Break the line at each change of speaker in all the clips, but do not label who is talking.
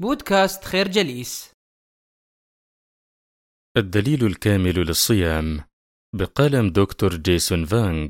بودكاست خير جليس.
الدليل الكامل للصيام بقلم دكتور جيسون فانغ.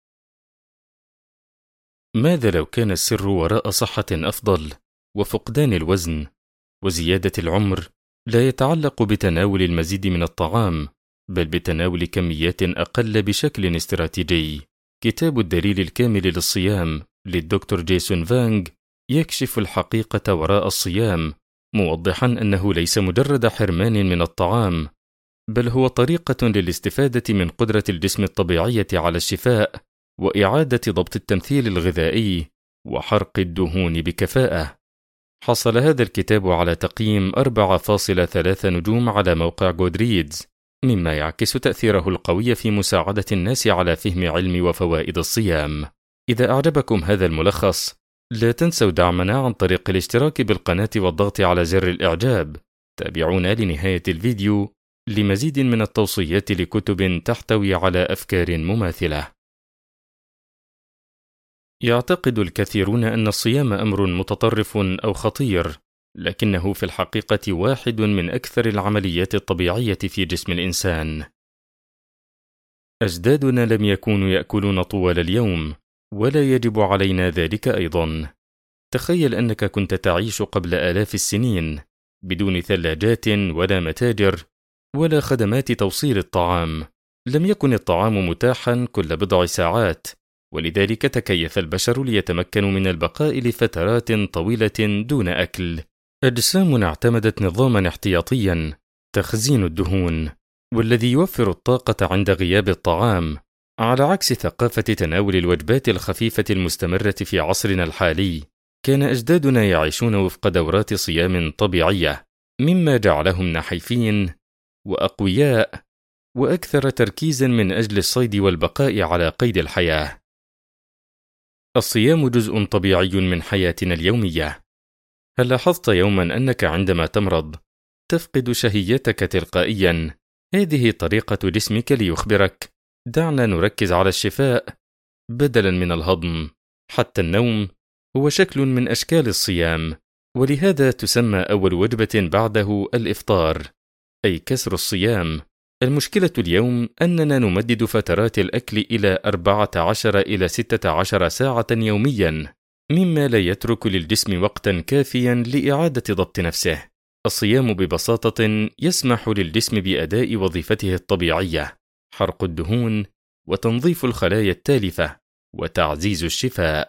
ماذا لو كان السر وراء صحة أفضل وفقدان الوزن وزيادة العمر لا يتعلق بتناول المزيد من الطعام، بل بتناول كميات أقل بشكل استراتيجي؟ كتاب الدليل الكامل للصيام للدكتور جيسون فانغ يكشف الحقيقة وراء الصيام، موضحا أنه ليس مجرد حرمان من الطعام، بل هو طريقة للاستفادة من قدرة الجسم الطبيعية على الشفاء وإعادة ضبط التمثيل الغذائي وحرق الدهون بكفاءة. حصل هذا الكتاب على تقييم 4.3 نجوم على موقع جودريدز، مما يعكس تأثيره القوي في مساعدة الناس على فهم علم وفوائد الصيام. إذا أعجبكم هذا الملخص، لا تنسوا دعمنا عن طريق الاشتراك بالقناة والضغط على زر الإعجاب. تابعونا لنهاية الفيديو لمزيد من التوصيات لكتب تحتوي على أفكار مماثلة. يعتقد الكثيرون أن الصيام أمر متطرف أو خطير، لكنه في الحقيقة واحد من أكثر العمليات الطبيعية في جسم الإنسان. أجدادنا لم يكونوا يأكلون طوال اليوم، ولا يجب علينا ذلك أيضا. تخيل أنك كنت تعيش قبل آلاف السنين بدون ثلاجات ولا متاجر ولا خدمات توصيل الطعام. لم يكن الطعام متاحا كل بضع ساعات، ولذلك تكيف البشر ليتمكنوا من البقاء لفترات طويلة دون أكل. أجسامنا اعتمدت نظاما احتياطيا، تخزين الدهون، والذي يوفر الطاقة عند غياب الطعام، على عكس ثقافة تناول الوجبات الخفيفة المستمرة في عصرنا الحالي. كان أجدادنا يعيشون وفق دورات صيام طبيعية، مما جعلهم نحيفين وأقوياء وأكثر تركيزا من أجل الصيد والبقاء على قيد الحياة. الصيام جزء طبيعي من حياتنا اليومية. هل لاحظت يوما أنك عندما تمرض تفقد شهيتك تلقائيا؟ هذه طريقة جسمك ليخبرك: دعنا نركز على الشفاء بدلا من الهضم. حتى النوم هو شكل من أشكال الصيام، ولهذا تسمى أول وجبة بعده الإفطار، أي كسر الصيام. المشكلة اليوم أننا نمدد فترات الأكل إلى 14 إلى 16 ساعة يوميا، مما لا يترك للجسم وقتا كافيا لإعادة ضبط نفسه. الصيام ببساطة يسمح للجسم بأداء وظيفته الطبيعية: حرق الدهون وتنظيف الخلايا التالفة وتعزيز الشفاء.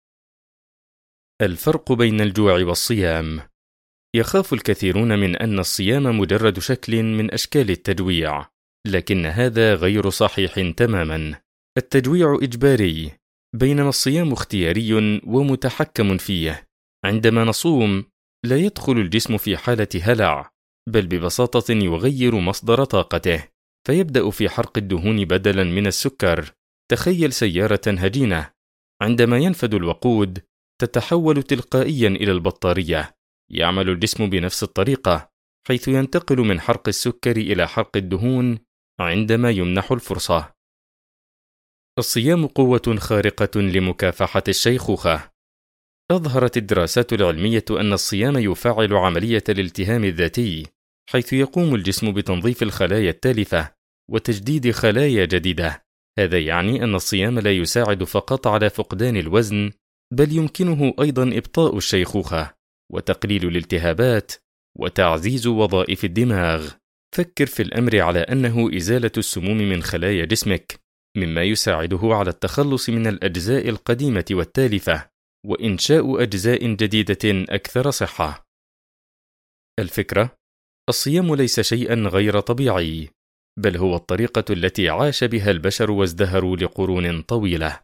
الفرق بين الجوع والصيام. يخاف الكثيرون من أن الصيام مجرد شكل من أشكال التجويع، لكن هذا غير صحيح تماما. التجويع إجباري، بينما الصيام اختياري ومتحكم فيه. عندما نصوم لا يدخل الجسم في حالة هلع، بل ببساطة يغير مصدر طاقته، فيبدأ في حرق الدهون بدلا من السكر. تخيل سيارة هجينة، عندما ينفد الوقود تتحول تلقائيا إلى البطارية. يعمل الجسم بنفس الطريقة، حيث ينتقل من حرق السكر إلى حرق الدهون عندما يمنح الفرصة. الصيام قوة خارقة لمكافحة الشيخوخة. أظهرت الدراسات العلمية أن الصيام يفعل عملية الالتهام الذاتي، حيث يقوم الجسم بتنظيف الخلايا التالفة وتجديد خلايا جديدة. هذا يعني أن الصيام لا يساعد فقط على فقدان الوزن، بل يمكنه أيضا إبطاء الشيخوخة وتقليل الالتهابات وتعزيز وظائف الدماغ. فكر في الأمر على أنه إزالة السموم من خلايا جسمك، مما يساعده على التخلص من الأجزاء القديمة والتالفة وإنشاء أجزاء جديدة أكثر صحة. الفكرة: الصيام ليس شيئا غير طبيعي، بل هو الطريقة التي عاش بها البشر وازدهروا لقرون طويلة.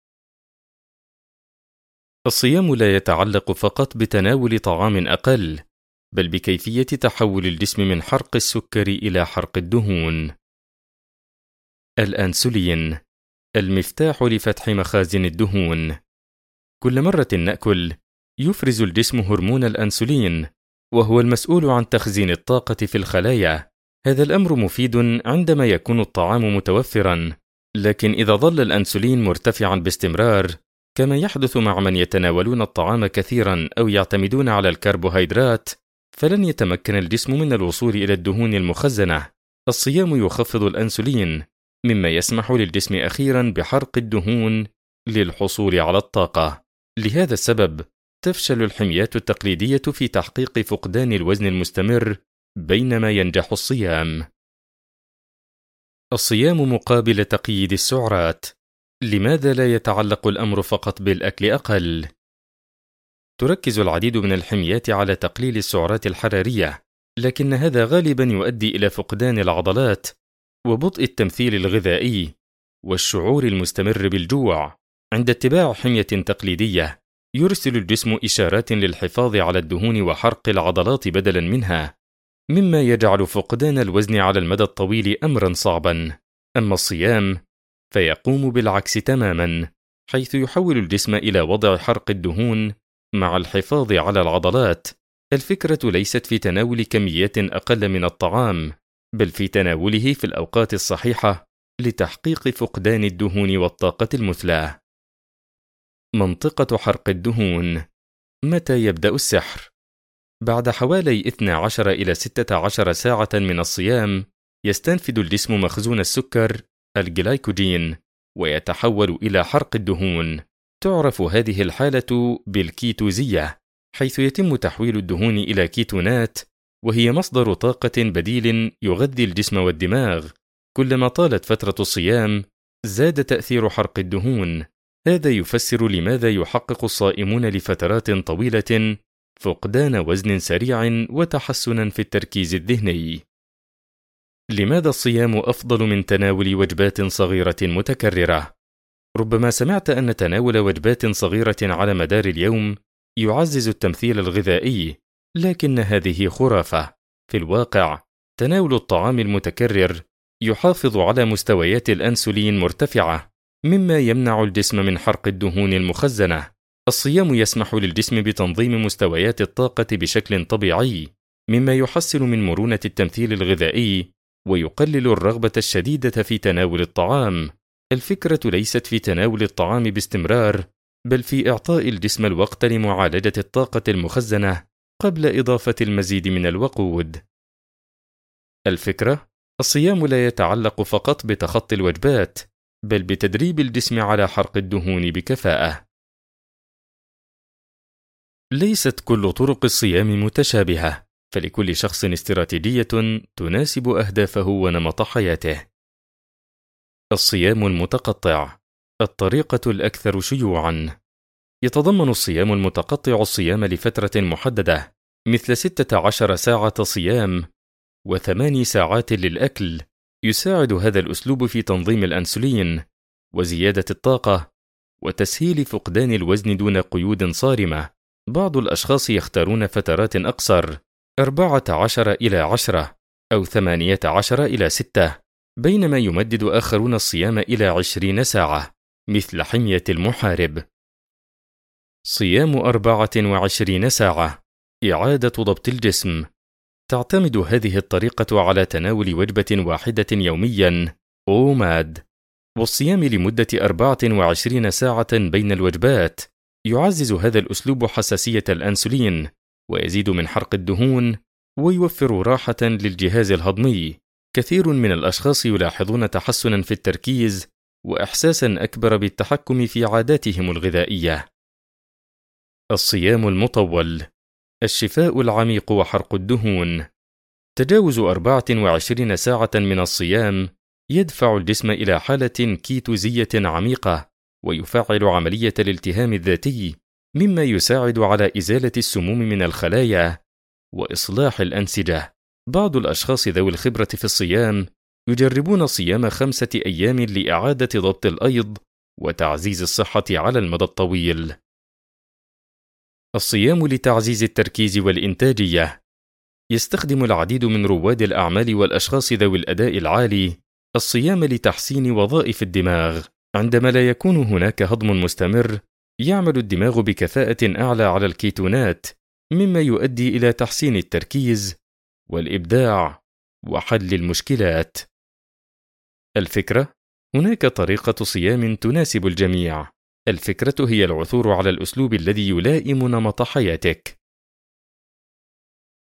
الصيام لا يتعلق فقط بتناول طعام أقل، بل بكيفية تحول الجسم من حرق السكر إلى حرق الدهون. الأنسولين، المفتاح لفتح مخازن الدهون. كل مرة نأكل يفرز الجسم هرمون الأنسولين، وهو المسؤول عن تخزين الطاقة في الخلايا. هذا الأمر مفيد عندما يكون الطعام متوفرا، لكن إذا ظل الأنسولين مرتفعا باستمرار، كما يحدث مع من يتناولون الطعام كثيرا أو يعتمدون على الكربوهيدرات، فلن يتمكن الجسم من الوصول إلى الدهون المخزنة. الصيام يخفض الأنسولين، مما يسمح للجسم أخيراً بحرق الدهون للحصول على الطاقة. لهذا السبب تفشل الحميات التقليدية في تحقيق فقدان الوزن المستمر، بينما ينجح الصيام. الصيام مقابل تقييد السعرات. لماذا لا يتعلق الأمر فقط بالأكل أقل؟ تركز العديد من الحميات على تقليل السعرات الحرارية، لكن هذا غالباً يؤدي إلى فقدان العضلات وبطء التمثيل الغذائي والشعور المستمر بالجوع. عند اتباع حمية تقليدية، يرسل الجسم إشارات للحفاظ على الدهون وحرق العضلات بدلاً منها، مما يجعل فقدان الوزن على المدى الطويل أمراً صعباً. أما الصيام فيقوم بالعكس تماماً، حيث يحول الجسم إلى وضع حرق الدهون مع الحفاظ على العضلات. الفكرة ليست في تناول كميات أقل من الطعام، بل في تناوله في الأوقات الصحيحة لتحقيق فقدان الدهون والطاقة المثلى. منطقة حرق الدهون. متى يبدأ السحر؟ بعد حوالي 12 إلى 16 ساعة من الصيام، يستنفد الجسم مخزون السكر الجلايكوجين ويتحول إلى حرق الدهون. تعرف هذه الحالة بالكيتوزية، حيث يتم تحويل الدهون إلى كيتونات، وهي مصدر طاقة بديل يغذي الجسم والدماغ. كلما طالت فترة الصيام، زاد تأثير حرق الدهون. هذا يفسر لماذا يحقق الصائمون لفترات طويلة فقدان وزن سريع وتحسنا في التركيز الذهني. لماذا الصيام أفضل من تناول وجبات صغيرة متكررة؟ ربما سمعت أن تناول وجبات صغيرة على مدار اليوم يعزز التمثيل الغذائي، لكن هذه خرافة. في الواقع، تناول الطعام المتكرر يحافظ على مستويات الأنسولين مرتفعة، مما يمنع الجسم من حرق الدهون المخزنة. الصيام يسمح للجسم بتنظيم مستويات الطاقة بشكل طبيعي، مما يحسن من مرونة التمثيل الغذائي ويقلل الرغبة الشديدة في تناول الطعام. الفكرة ليست في تناول الطعام باستمرار، بل في إعطاء الجسم الوقت لمعالجة الطاقة المخزنة قبل إضافة المزيد من الوقود. الفكرة: الصيام لا يتعلق فقط بتخطي الوجبات، بل بتدريب الجسم على حرق الدهون بكفاءة. ليست كل طرق الصيام متشابهة، فلكل شخص استراتيجية تناسب أهدافه ونمط حياته. الصيام المتقطع، الطريقة الأكثر شيوعاً. يتضمن الصيام المتقطع الصيام لفترة محددة، مثل 16 ساعة صيام و8 ساعات للأكل. يساعد هذا الأسلوب في تنظيم الأنسولين وزيادة الطاقة وتسهيل فقدان الوزن دون قيود صارمة. بعض الأشخاص يختارون فترات أقصر، 14 إلى 10 أو 18 إلى 6، بينما يمدد آخرون الصيام إلى 20 ساعة، مثل حمية المحارب. صيام 24 ساعة، إعادة ضبط الجسم. تعتمد هذه الطريقة على تناول وجبة واحدة يومياً OMAD، والصيام لمدة 24 ساعة بين الوجبات. يعزز هذا الأسلوب حساسية الأنسولين ويزيد من حرق الدهون ويوفر راحة للجهاز الهضمي. كثير من الأشخاص يلاحظون تحسناً في التركيز وإحساساً أكبر بالتحكم في عاداتهم الغذائية. الصيام المطول، الشفاء العميق وحرق الدهون. تجاوز 24 ساعة من الصيام يدفع الجسم إلى حالة كيتوزية عميقة ويفعل عملية الالتهام الذاتي، مما يساعد على إزالة السموم من الخلايا وإصلاح الأنسجة. بعض الأشخاص ذوي الخبرة في الصيام يجربون صيام 5 أيام لإعادة ضبط الأيض وتعزيز الصحة على المدى الطويل. الصيام لتعزيز التركيز والإنتاجية. يستخدم العديد من رواد الأعمال والأشخاص ذوي الأداء العالي الصيام لتحسين وظائف الدماغ. عندما لا يكون هناك هضم مستمر، يعمل الدماغ بكفاءة أعلى على الكيتونات، مما يؤدي إلى تحسين التركيز والإبداع وحل المشكلات. الفكرة: هناك طريقة صيام تناسب الجميع. الفكرة هي العثور على الأسلوب الذي يلائم نمط حياتك.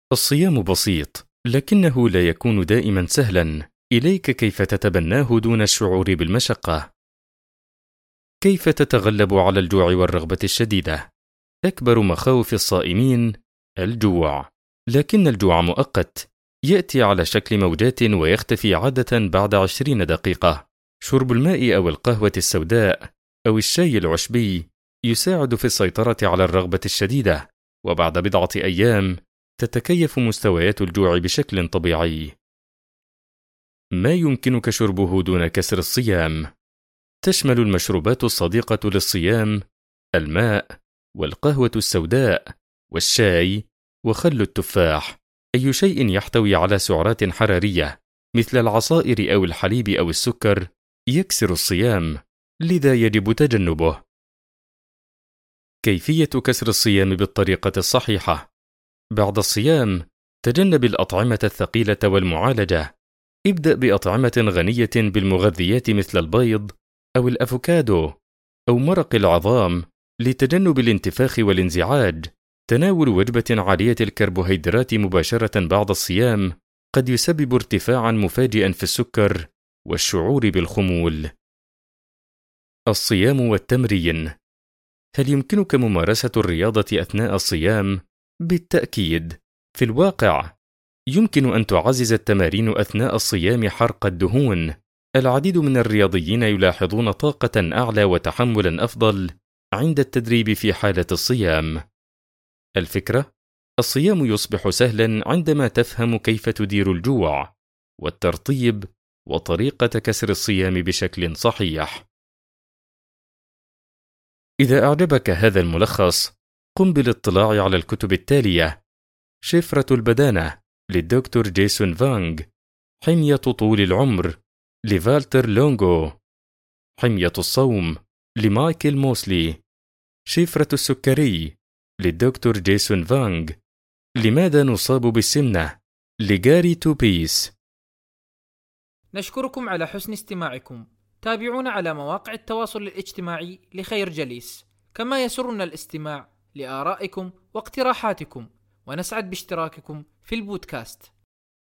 الصيام بسيط، لكنه لا يكون دائما سهلا. إليك كيف تتبناه دون الشعور بالمشقة. كيف تتغلب على الجوع والرغبة الشديدة؟ أكبر مخاوف الصائمين الجوع، لكن الجوع مؤقت، يأتي على شكل موجات ويختفي عادة بعد 20 دقيقة. شرب الماء أو القهوة السوداء أو الشاي العشبي يساعد في السيطرة على الرغبة الشديدة، وبعد بضعة أيام تتكيف مستويات الجوع بشكل طبيعي. ما يمكنك شربه دون كسر الصيام؟ تشمل المشروبات الصديقة للصيام الماء والقهوة السوداء والشاي وخل التفاح. أي شيء يحتوي على سعرات حرارية مثل العصائر أو الحليب أو السكر يكسر الصيام، لذا يجب تجنبه. كيفية كسر الصيام بالطريقة الصحيحة؟ بعد الصيام تجنب الأطعمة الثقيلة والمعالجة. ابدأ بأطعمة غنية بالمغذيات مثل البيض أو الأفوكادو أو مرق العظام لتجنب الانتفاخ والانزعاج. تناول وجبة عالية الكربوهيدرات مباشرة بعد الصيام قد يسبب ارتفاعا مفاجئا في السكر والشعور بالخمول. الصيام والتمرين. هل يمكنك ممارسة الرياضة أثناء الصيام؟ بالتأكيد. في الواقع يمكن أن تعزز التمارين أثناء الصيام حرق الدهون. العديد من الرياضيين يلاحظون طاقة أعلى وتحملا أفضل عند التدريب في حالة الصيام. الفكرة: الصيام يصبح سهلا عندما تفهم كيف تدير الجوع والترطيب وطريقة كسر الصيام بشكل صحيح. إذا أعجبك هذا الملخص، قم بالاطلاع على الكتب التالية: شفرة البدانة للدكتور جيسون فانغ، حمية طول العمر لفالتر لونغو، حمية الصوم لمايكل موسلي، شفرة السكري للدكتور جيسون فانغ، لماذا نصاب بالسمنة لجاري توبيس.
نشكركم على حسن استماعكم. تابعونا على مواقع التواصل الاجتماعي لخير جليس، كما يسرنا الاستماع لآرائكم واقتراحاتكم، ونسعد باشتراككم في البودكاست.